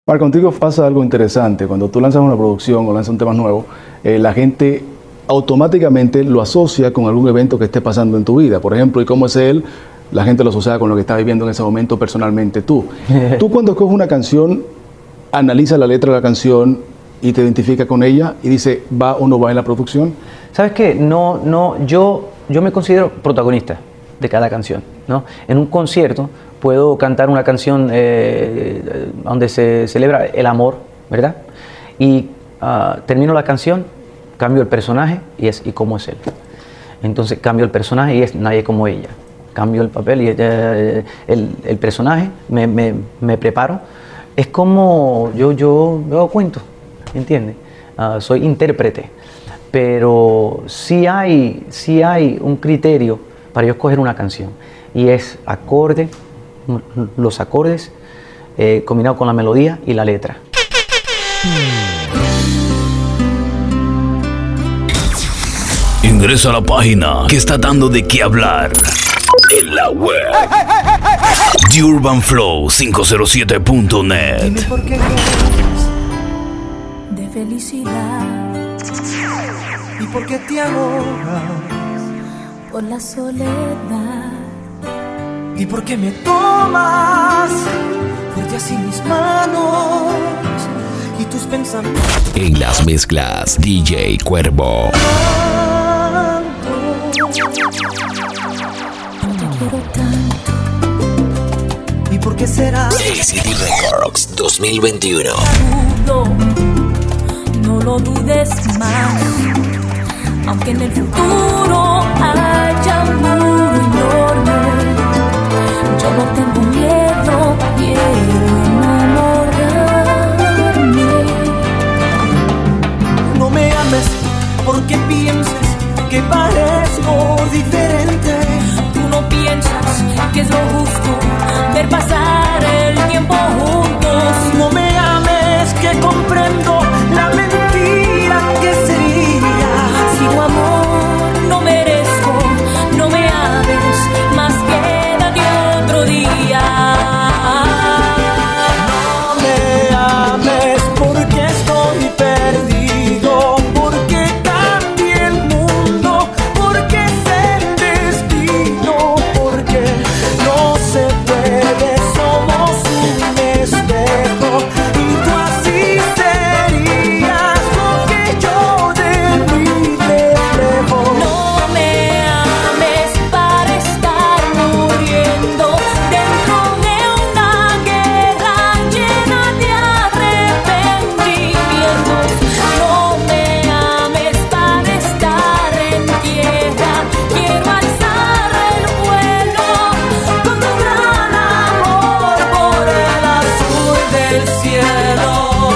Mar, contigo pasa algo interesante. Cuando tú lanzas una producción o lanzas un tema nuevo, la gente automáticamente lo asocia con algún evento que esté pasando en tu vida. Por ejemplo, ¿y cómo es él? La gente lo asocia con lo que estás viviendo en ese momento personalmente tú. Tú cuando escoges una canción, analiza la letra de la canción y te identifica con ella y dice, ¿va o no va en la producción? ¿Sabes qué? Yo me considero protagonista de cada canción, ¿no? En un concierto puedo cantar una canción donde se celebra el amor, ¿verdad? Y termino la canción, cambio el personaje y cómo es él. Entonces cambio el personaje y es nadie como ella. Cambio el papel y el personaje, me preparo. Es como yo hago cuento, ¿entiendes? Soy intérprete, pero sí hay un criterio para yo escoger una canción y es los acordes combinados con la melodía y la letra. Ingresa a la página que está dando de qué hablar en la web. TheUrbanFlow507.net. Dime por qué de felicidad y por qué te ahogas por la soledad y por qué me tomas fuerte así mis manos y tus pensamientos. En las mezclas DJ Cuervo. ¿Y por qué será? ACD Records 2021. No lo dudes más, aunque en el futuro haya un muro enorme. Yo no tengo miedo, quiero enamorarme. No me ames porque pienses que parezco diferente. Tú no piensas que es lo justo ver pasar el tiempo juntos. No me ames que comprendo la mentira que sería. Si tu amor no merezco, no me ames más, quédate otro día. No me ames porque estoy perdido, porque cambié el mundo, porque es el destino, porque no se puede, somos un espejo y tú así serías lo que yo de mí reflejo. No me ames para estar muriendo dentro de una guerra llena de arrepentimientos. No me ames para estar en tierra, quiero alzar el vuelo con tu gran amor por el azul del cielo.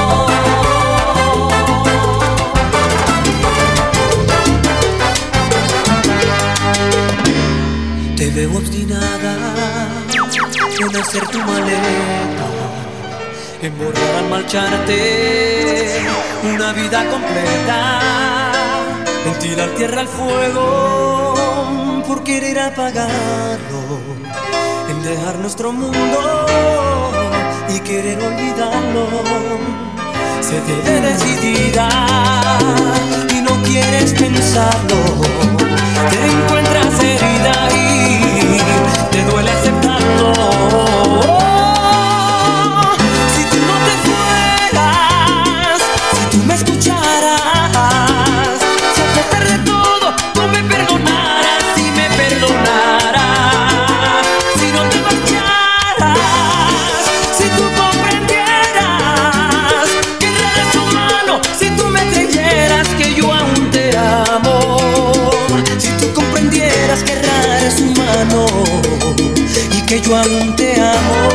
Te veo obstinada en hacer tu maleta, en borrar al marcharte una vida completa, en tirar tierra al fuego por querer apagarlo, en dejar nuestro mundo y querer olvidarlo. Se te ve decidida y no quieres pensarlo. Te encuentras herida y te duele aceptarlo. Si tú no te fueras, si tú me escucharas, si a pesar de todo tú me perdonaras y me perdonaras, si no te marcharas, si tú comprendieras que eres humano, si tú me creyeras que yo aún te amo, si tú comprendieras que eres humano y que yo aún te amo.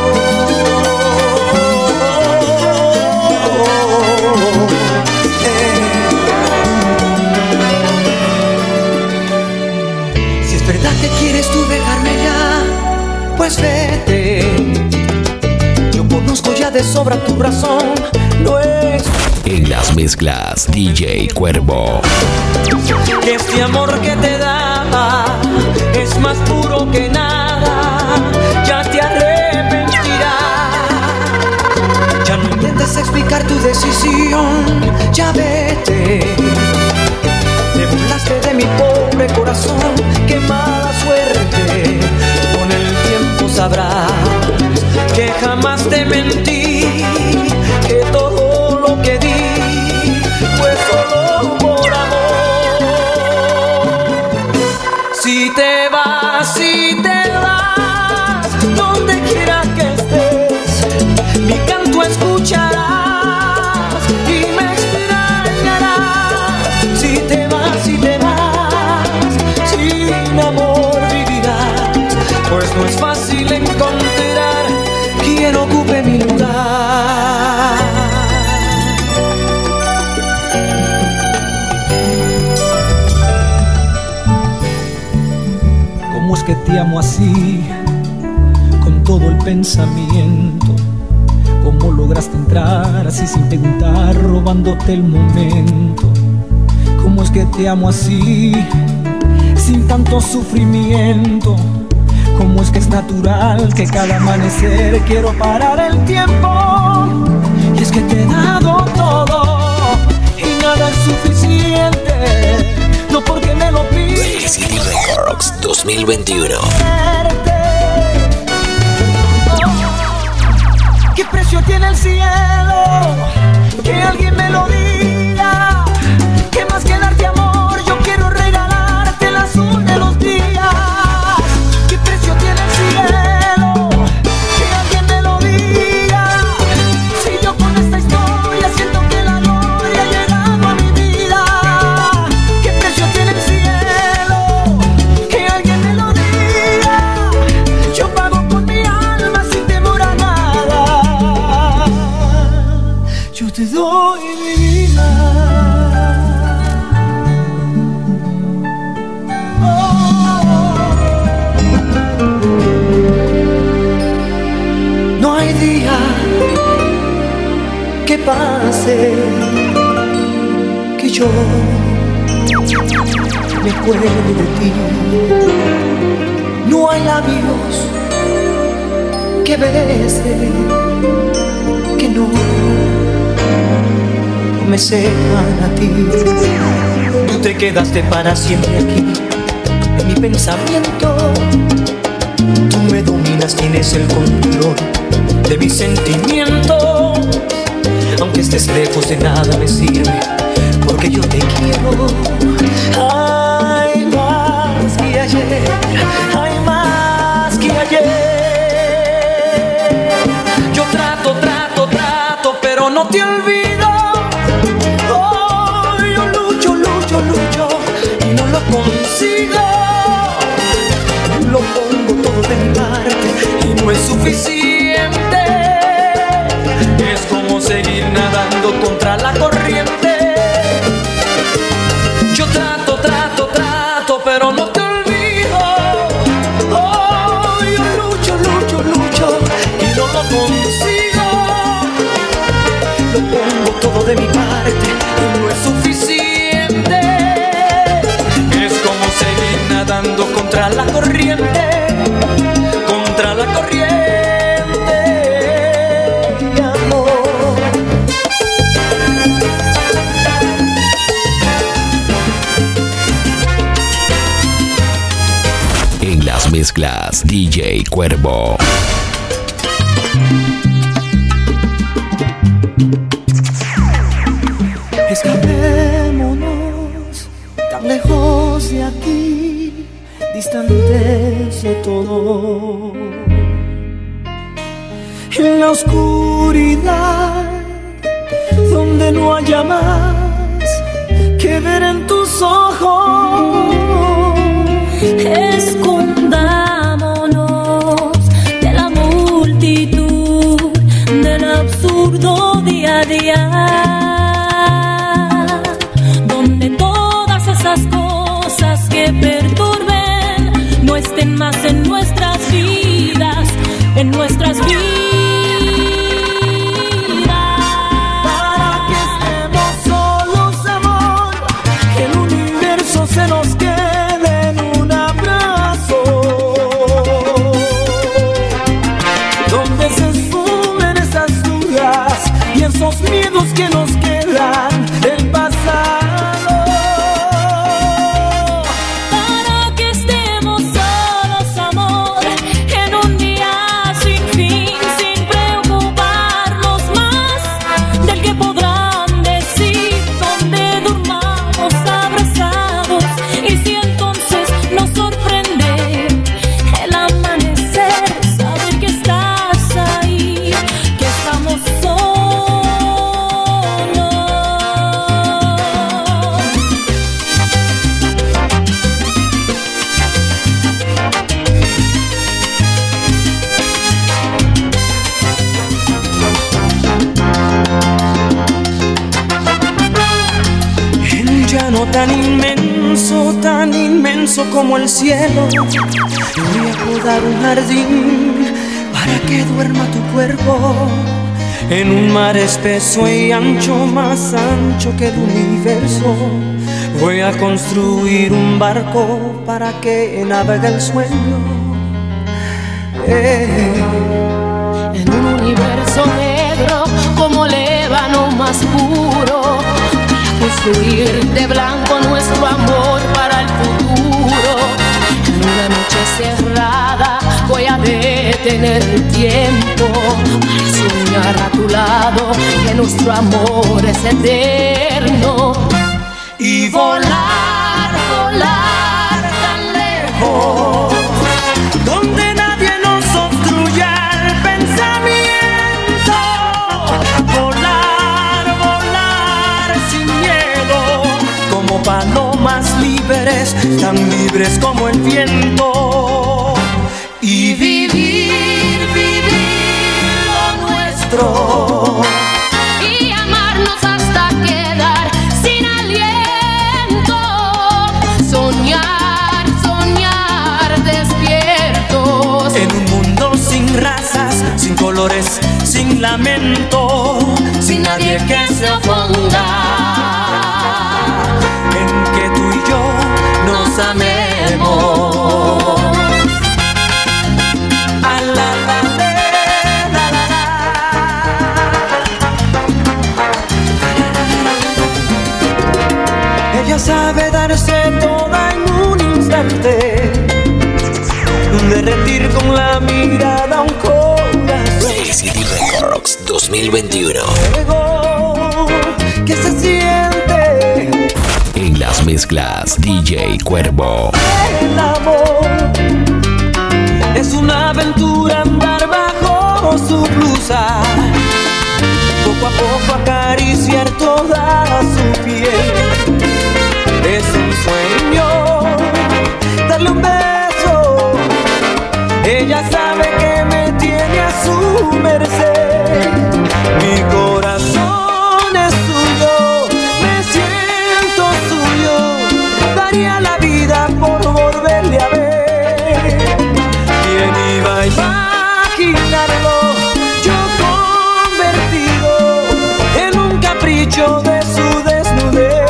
Si es verdad que quieres tú dejarme ya, pues vete. Yo conozco ya de sobra tu razón, no es En las mezclas DJ Cuervo. que este amor que te daba es más puro que nada. Ya te arrepentirás, ya no intentes ilusión, ya vete. Te burlaste de mi pobre corazón, qué mala suerte. Con el tiempo sabrás que jamás te mentí, que todo lo que di fue solo por amor. Si te vas, donde quiera que estés, mi canto escucharás y me extrañarás. Si te vas, sin amor vivirás, pues no es fácil encontrar quien ocupe mi lugar. ¿Cómo es que te amo así, con todo el pensamiento? ¿Cómo lograste entrar así sin preguntar, robándote el momento? ¿Cómo es que te amo así, sin tanto sufrimiento? ¿Cómo es que es natural que cada amanecer quiero parar el tiempo? Y es que te he dado todo y nada es suficiente, no porque me lo pides. City Records 2021. ¿Qué precio tiene el cielo? Que alguien me lo diga. ¿Qué más que darte amor? Yo quiero regalarte el azul de los días. ¿Qué precio tiene el cielo? Que alguien me lo diga. Si yo con esta historia siento que la gloria ha llegado a mi vida. ¿Qué precio tiene el cielo? Que alguien me lo diga. Yo pago con mi alma sin temor a nada. Yo te doy mi vida. No hay día que pase que yo me acuerde de ti. No hay labios que bese que no me sepan a ti. Tú te quedaste para siempre aquí en mi pensamiento. Tú me dominas, tienes el control de mis sentimientos. Aunque estés lejos de nada me sirve, porque yo te quiero. Hay más que ayer, hay más que ayer. Yo trato, pero no te olvido. Oh, yo lucho y no lo consigo. Lo pongo todo de mi parte y no es suficiente. Es como seguir nadando contra la corriente. Yo trato, pero no te olvido. Oh, yo lucho y no lo consigo. Lo pongo todo de mi parte y no es suficiente. Es como seguir nadando contra la corriente. Contra la corriente, amor. En las mezclas, DJ Cuervo. Escapémonos tan lejos de aquí, distantes de todo. En la oscuridad, donde no haya más que ver en tus ojos. Escondámonos de la multitud, del absurdo día a día, donde todas esas cosas que perturben no estén más en nuestras vidas, en nuestras vidas. Para que estemos solos, amor, que el universo se nos quede en un abrazo, donde se esfumen esas dudas y esos miedos que nos quedan. tan inmenso como el cielo. Voy a podar un jardín para que duerma tu cuerpo en un mar espeso y ancho, más ancho que el universo. Voy a construir un barco para que navegue el sueño. En un universo negro como el ébano más puro, construir de blanco nuestro amor para el futuro. En una noche cerrada voy a detener el tiempo para soñar a tu lado que nuestro amor es eterno. Y volar, volar tan lejos, donde nadie nos obstruya el pensamiento. Volar, volar sin miedo, como palomas libres, tan libres como el viento. Y vivir, vivir lo nuestro. Y amarnos hasta quedar sin aliento. Soñar, soñar despiertos. En un mundo sin razas, sin colores, sin lamento, sin nadie que se oponga, en que tú y yo nos amemos. A la, la, la, la, la, la. Ella sabe darse toda en un instante, derretir con la mirada un corazón. City Records 2021. Fuego que se siente En las mezclas, DJ Cuervo. el amor. Es una aventura andar bajo su blusa, poco a poco acariciar toda su piel. Es un sueño darle un beso. Ella sabe que me tiene a su merced. Mi corazón es suyo, me siento suyo. Daría la vida por volverle a ver. ¿Quién iba a imaginarlo? Yo convertido en un capricho de su desnudez.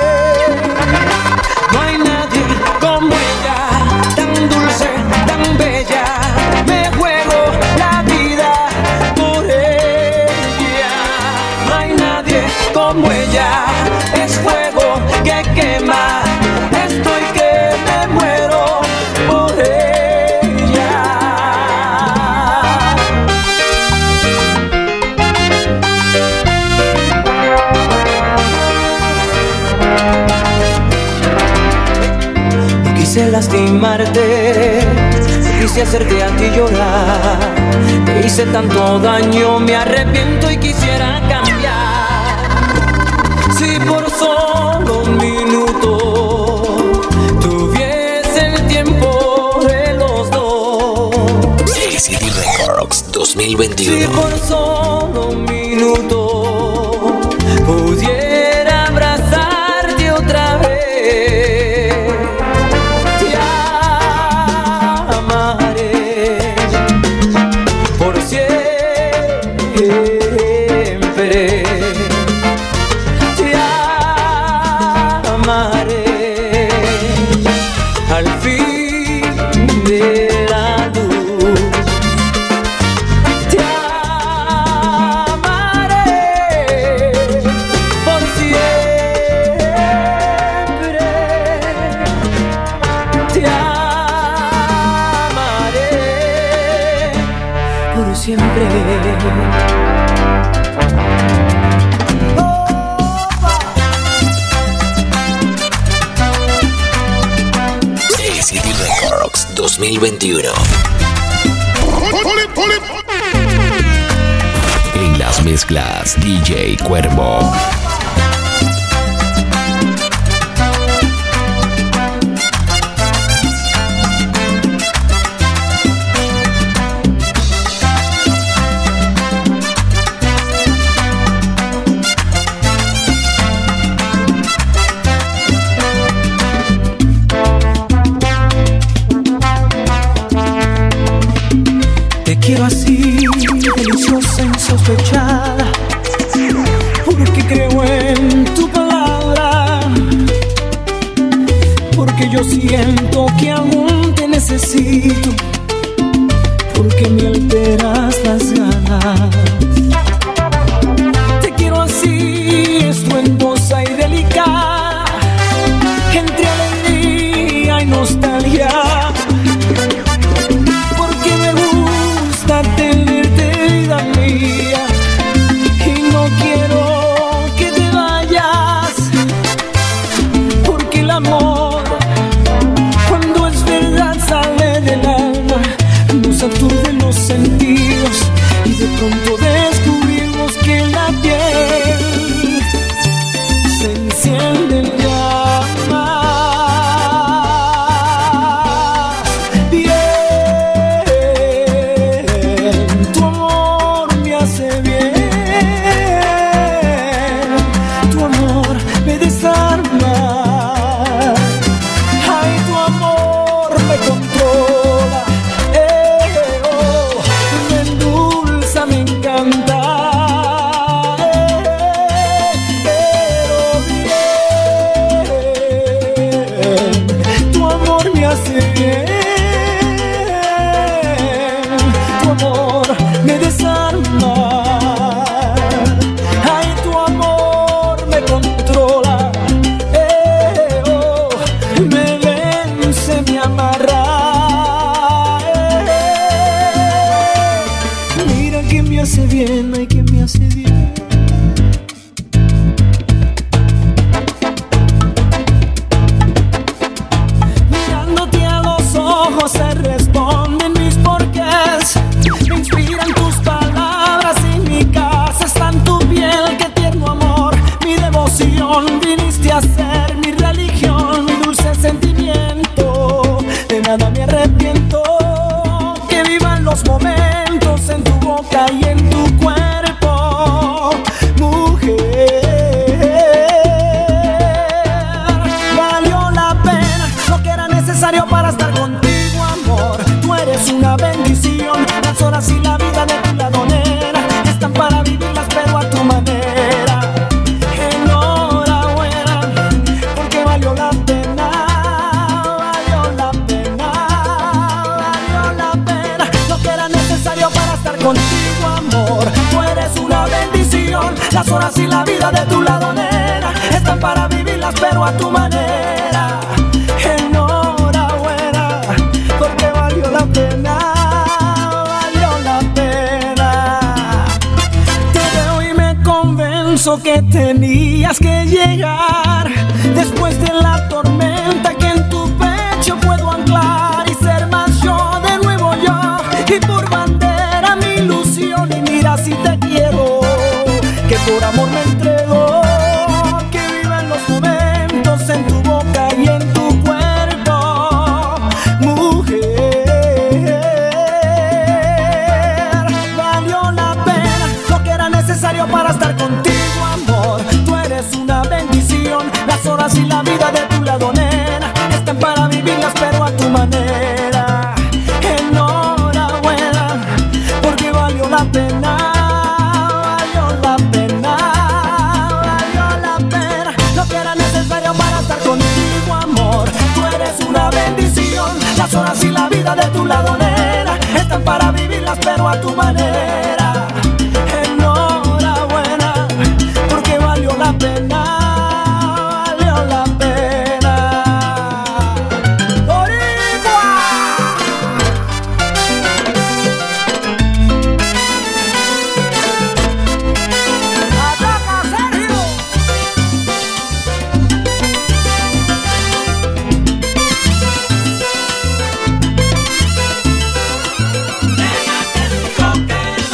No hay nadie como ella, tan dulce, tan bella. Me juego la vida por ella. No hay nadie como ella, es fuego que quema. Estoy que me muero por ella. No quise lastimarte, no quise hacerte a ti llorar. Te hice tanto daño, me arrepiento y quisiera cambiar. Si por solo un minuto tuviese el tiempo de los dos. City Records Si 2021. por solo un minuto pudiera abrazarte otra vez, te amaré por siempre. Te amaré al fin de la luz. Te amaré por siempre. Te amaré por siempre. City Records 2021. En las mezclas, DJ Cuervo. porque creo en tu palabra, porque yo siento que aún te necesito, porque me alteras las ganas. Te quiero así, estruendosa y delicada, entre alegría y nostalgia, porque me gusta tenerte, vida mía, y no quiero que te vayas, porque el amor, cuando es verdad, sale del alma, nos aturde los sentidos y de pronto descubrimos que en la piel se enciende el llama. Bien, tu amor me hace bien, tu amor me desarma, ay, tu amor me controla, me endulza, me encanta, bien, tu amor me hace bien, tu amor me desarma, ay, tu amor me controla, me vence, me amarra, mira que me hace bien, ay, que me hace bien. Mirándote a los ojos se responden mis porqués, me inspiran tus palabras y mi casa está en tu piel, qué tierno amor, mi devoción, viniste a ser mi religión, mi dulce sentimiento, de nada me arrepiento, que vivan los momentos en tu boca y en tu cuerpo, mujer. Valió la pena lo que era necesario para estar contigo, amor. Tú eres una bendición, las horas y la vida de tu lado, nena, están para vivirlas pero a tu manera. Enhorabuena, porque valió la pena, valió la pena, valió la pena lo que era necesario para estar contigo, amor. Tú eres una bendición, las horas y la vida de tu lado, nena, están para vivirlas pero a tu manera. Enhorabuena, porque valió la pena, valió la pena. Te veo y me convenzo que tenías que llegar después de la tormenta, que en tu pecho puedo anclar y ser más yo, de nuevo yo, y por bandera mi ilusión. Y mira si te quiero, que por amor me entrego, que vivan los momentos en tu boca y en tu cuerpo, mujer. Valió la pena lo que era necesario para estar contigo, amor. Tú eres una bendición, las horas y la vida de tu lado, nena, están para vivirlas pero a tu manera. Enhorabuena, porque valió la pena, valió la pena, valió la pena lo que era necesario para estar contigo, amor. Tú eres una bendición, las horas y la vida de tu lado, nena, están para vivirlas pero a tu manera. Enhorabuena, porque valió la pena, valió la pena. ¡Boricua! ¡Ataca, Sergio! Nena, te digo que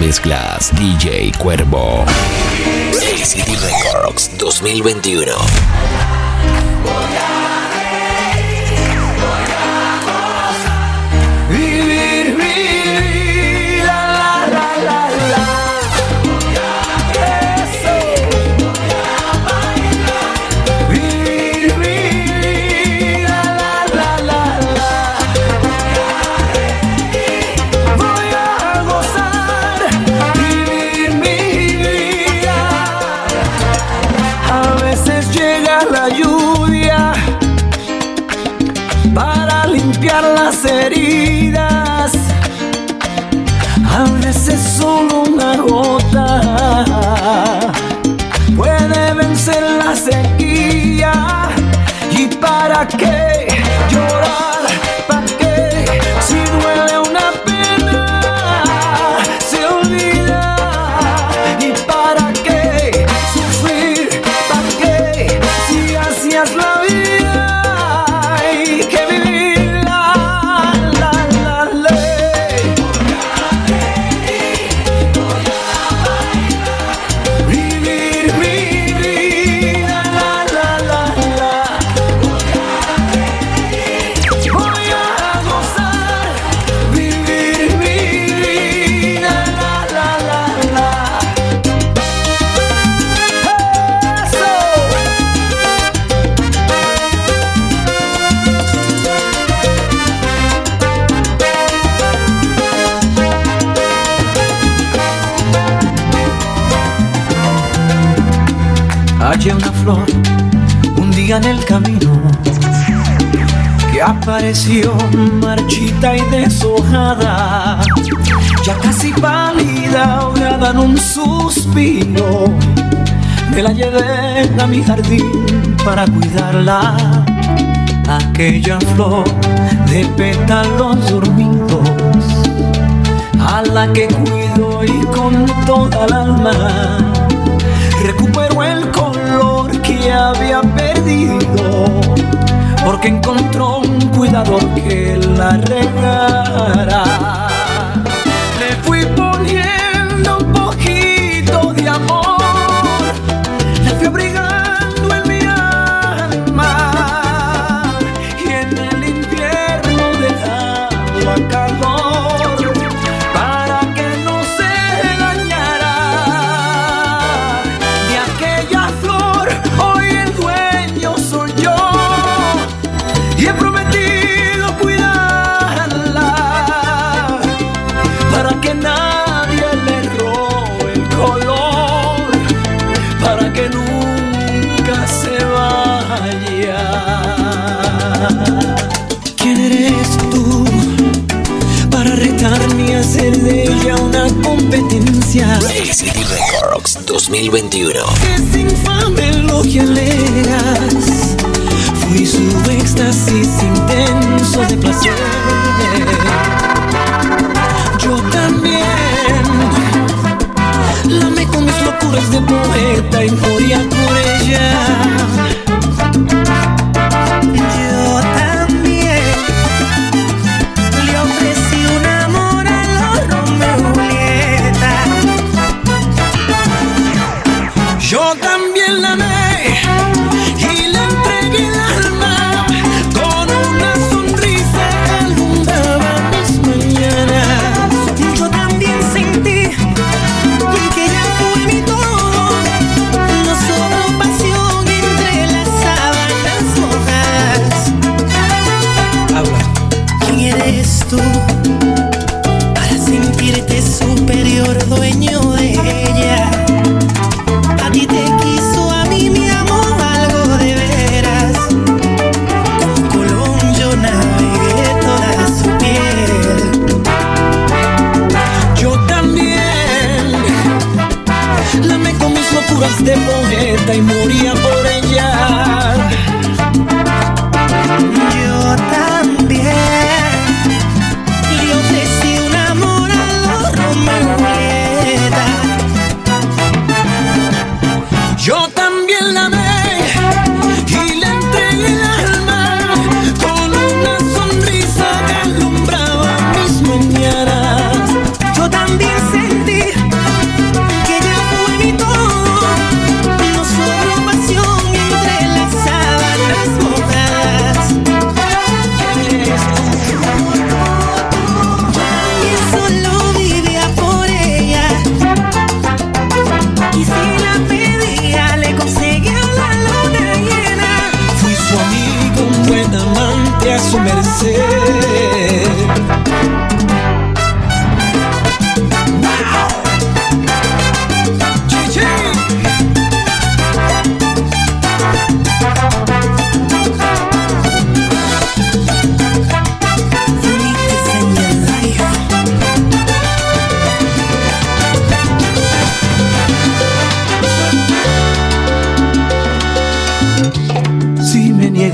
mezclas DJ Cuervo. ACT Records 2021. Las heridas, a veces solo una gota puede vencer la sequía. ¿Y para qué llorar? ¿Para qué? Si duele una pena, se olvida. ¿Y para qué sufrir? ¿Para qué? Si hacías la vida hay que vivir. Hallé una flor un día en el camino que apareció marchita y deshojada, ya casi pálida, ahogada en un suspiro. Me la llevé a mi jardín para cuidarla, aquella flor de pétalos dormidos, a la que cuido y con toda el alma recuperó el color que había perdido, porque encontró un cuidador que la regara. Le fui poniendo un poquito de amor, la fui abrigando en mi alma, y en el invierno dejaba calor para que no se dañara. Hoy el dueño soy yo y he prometido cuidarla para que nadie le robe el color, para que nunca se vaya. ¿Quién eres tú para retarme a hacer de ella una competencia? ACT Records 2021. Es infame lo que alegas, fui su éxtasis intenso de placer. Yo también la amé con mis locuras de poeta y moría por ella. Yo también le ofrecí un amor a los Romeo y Julieta. Yo también la amé y le entregué el alma, con una sonrisa que alumbraba mis mañanas. Yo también sentí que ella fue mi todo, no sobró pasión entre las sábanas mojadas. Habla. ¿Quién eres tú para sentirte superior, dueño de ella? A ti te quiso, a mí me amó, algo de veras. Como Colón yo navegué toda su piel. Yo también la amé con mis locuras de poeta y moría por ella. Yo también le ofrecí un amor a los Romeo y Julieta.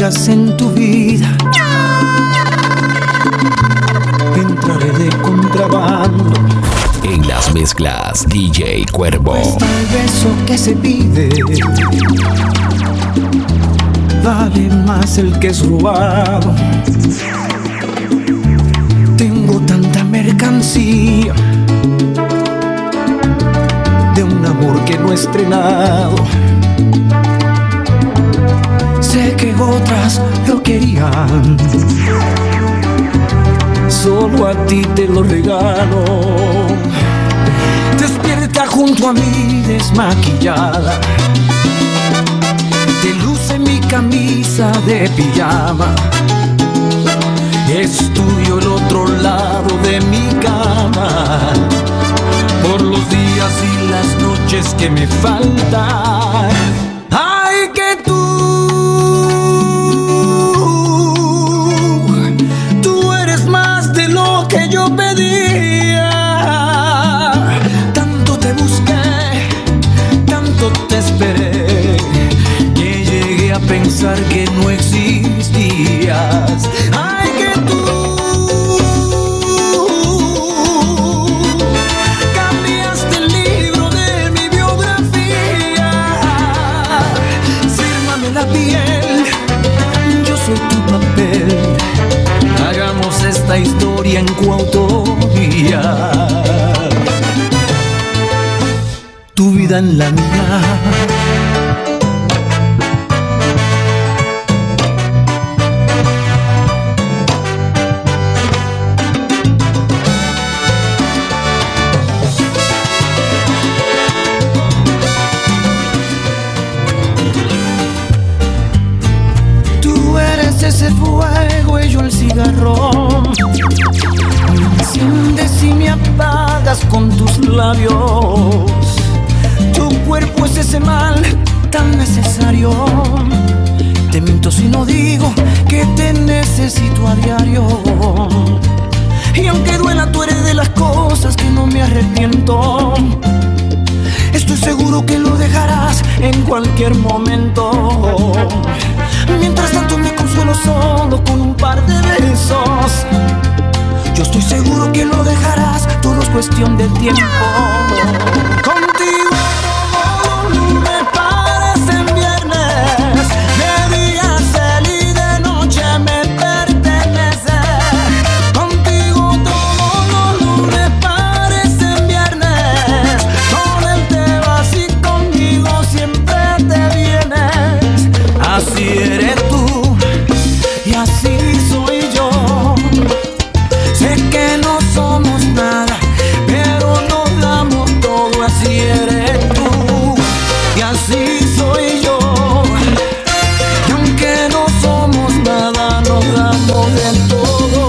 traigas en tu vida. Entraré de contrabando. En las mezclas, DJ Cuervo. Cuesta el beso que se pide, vale más el que es robado. Tengo tanta mercancía de un amor que no he estrenado. Sé que otras lo querían, solo a ti te lo regalo. Despierta junto a mí desmaquillada, te luce mi camisa de pijama. Es tuyo el otro lado de mi cama, por los días y las noches que me faltan. Ay, que tú eres más de lo que yo pedía. Tanto te busqué, tanto te esperé, que llegué a pensar que no existías. Ay, que tú cambiaste el libro de mi biografía. Fírmame la piel, yo soy tu papel. Hagamos esta historia en coautoría. Tu vida en la mía. Ese fuego y yo el cigarrón. Me enciendes y me apagas con tus labios. Tu cuerpo es ese mal tan necesario. Te miento si no digo que te necesito a diario. Y aunque duela, tú eres de las cosas que no me arrepiento. Estoy seguro que lo dejarás en cualquier momento. Mientras tanto me consuelo solo con un par de besos. Yo estoy seguro que lo dejarás, todo es cuestión de tiempo. Contigo todo me parece viernes, de día y de noche me pertenece. Contigo todo me parece viernes, con él te vas y conmigo siempre te vienes. Así eres tú y así soy yo. Sé que no somos nada, pero nos damos todo. Así eres tú y así soy yo. Y aunque no somos nada, nos damos del todo.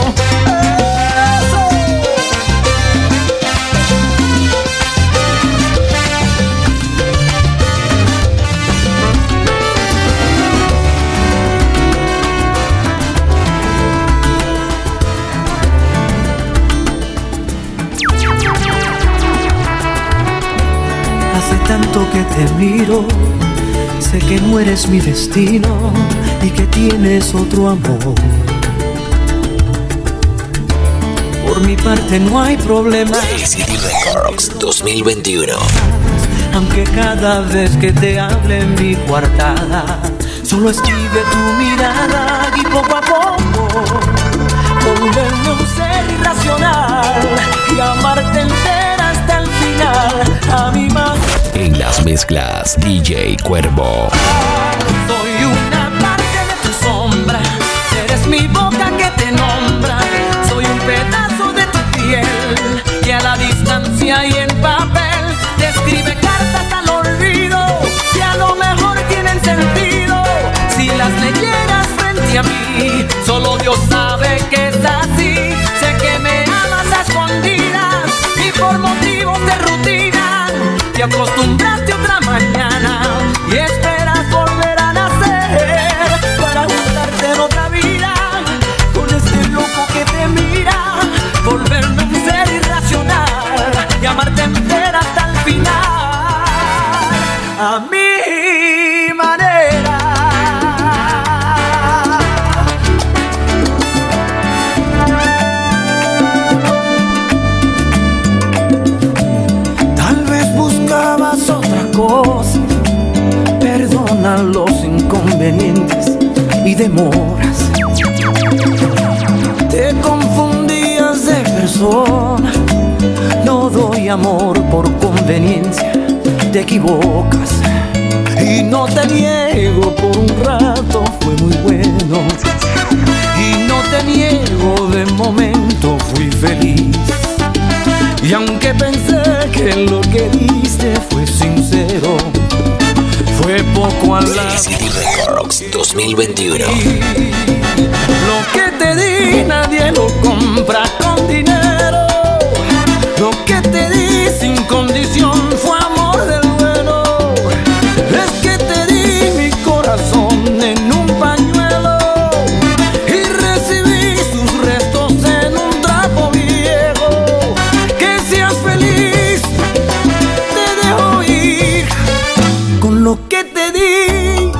Hace tanto que te miro, sé que no eres mi destino y que tienes otro amor. Por mi parte no hay problema. City Records 2021. Aunque cada vez que te hable en mi coartada, solo esquive tu mirada y poco a poco volverme un ser irracional y amarte entera hasta el final. A mi mano. En las mezclas, DJ Cuervo. Soy una parte de tu sombra, eres mi boca que te nombra. Soy un pedazo de tu piel que a la distancia y en papel te escribe cartas al olvido que a lo mejor tienen sentido si las leyeras frente a mí. Solo Dios sabe que es así. Sé que me amas a escondidas y por motivos de rutina te acostumbraste otra mañana y esperas volver a nacer para juntarte en otra vida con este loco que te mira, volverme un ser irracional y amarte entera hasta el final, a mi manera. perdonan los inconvenientes y demoras. Te confundías de persona. No doy amor por conveniencia. Te equivocas y no te niego, por un rato fue muy bueno. Y no te niego, de momento fui feliz. Y aunque pensé que lo que diste fue sincero, fue poco al lado. City Records 2021. Lo que te di nadie lo compra con dinero. Lo que te di sin condición fue amor del bueno. Es que te di mi corazón en un pañuelo y recibí sus restos en un trapo viejo. Que seas feliz, te dejo ir con lo que te di.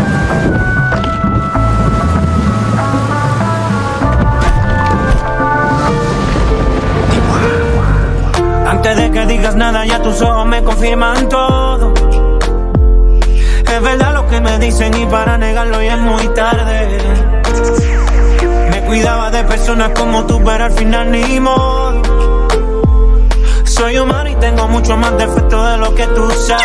Antes de que digas nada, ya tus ojos me confirman todo. Es verdad lo que me dicen y para negarlo ya es muy tarde. Me cuidaba de personas como tú, pero al final ni modo. Soy humano y tengo mucho más defectos de lo que tú sabes.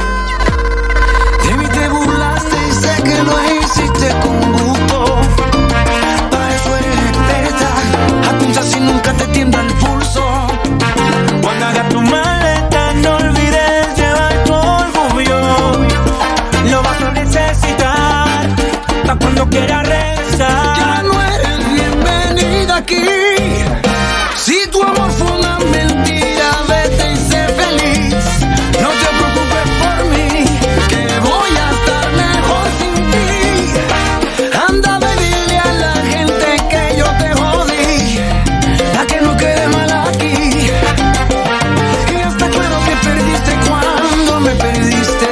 De mí te burlaste y sé que lo hiciste con gusto. Para eso eres experta. Apunta si nunca te tiembla el pulso. Cuando hagas tu maleta no olvides llevar tu orgullo. Lo vas a necesitar pa' cuando quieras regresar. Ya no eres bienvenida aquí. Si tu amor fue una mentira, vete y sé feliz. No te preocupes por mí, que voy a estar mejor sin ti. Anda, ve, dile a la gente que yo te jodí, pa' que no quede mal aquí. Y está claro que perdiste cuando me perdiste.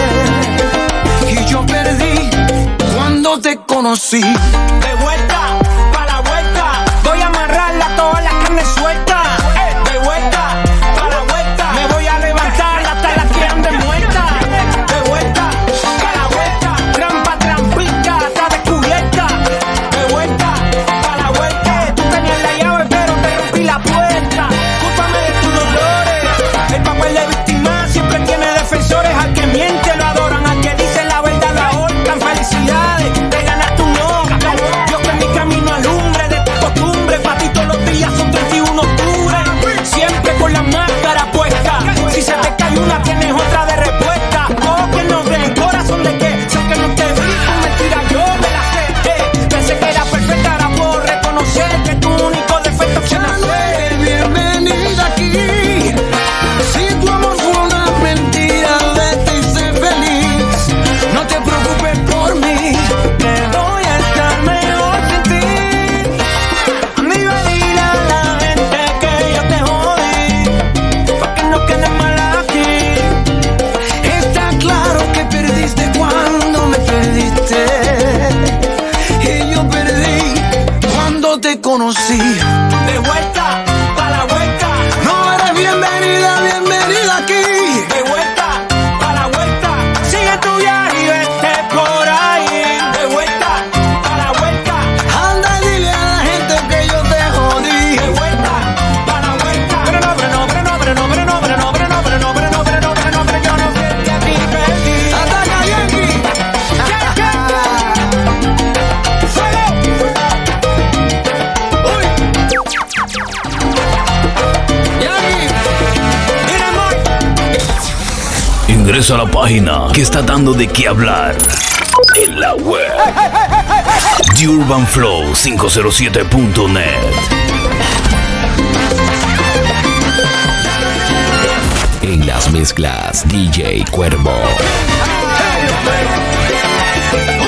Y yo perdí cuando te conocí. De vuelta, pa' la vuelta, voy a amarrarla toda la carne suelta. De vuelta, pa' la vuelta, me voy a levantar hasta las que anden muertas. De vuelta, pa' la vuelta, trampa, trampita, está descubierta. De vuelta, pa' la vuelta, tú tenías la llave pero te rompí la puerta. Cúlpame de tus dolores, el papel de víctima siempre tiene defensores. Al que miente lo adoran, al que dice la verdad lo ahorcan. Felicidades, te ganaste un Oscar. Dios que en mi camino alumbre de tu costumbre. Pa' ti todos los días son 31 octubre. Siempre con la máscara puesta. Si se te cae una, tienes otra de respuesta. Oh, que no ven, corazón de qué. Sé que no te vi, tu mentira yo me la sé. Pensé que era perfecta, ahora puedo reconocer que tu único defecto fue Ya no nacer. eres bienvenida aquí. Si tu amor fue una mentira, vete y sé feliz. No te preocupes por mí, Que voy a estar mejor sin ti. Amigo, dile a la gente que yo te jodí, pa' que no quede mal aquí. está claro que perdiste cuando me perdiste. Y yo perdí cuando te conocí. De vuelta, pa' la vuelta, No eres bienvenida, bienvenida aquí. de vuelta, pa' la vuelta. Sigue tu viaje y vete por ahí. De vuelta, pa' la vuelta, Anda y dile a la gente que yo te jodí. de vuelta, pa' la vuelta. Pero no, pero no, pero no, pero no, pero no, pero no, pero no, pero no, pero no, pero no, pero no, pero yo no sé que a ti perdí. Ataca, Yankee. Uy. Yankee. Ingresa a la página que está dando de qué hablar en la web. TheUrbanFlow507.net. En las mezclas, DJ Cuervo. Hey,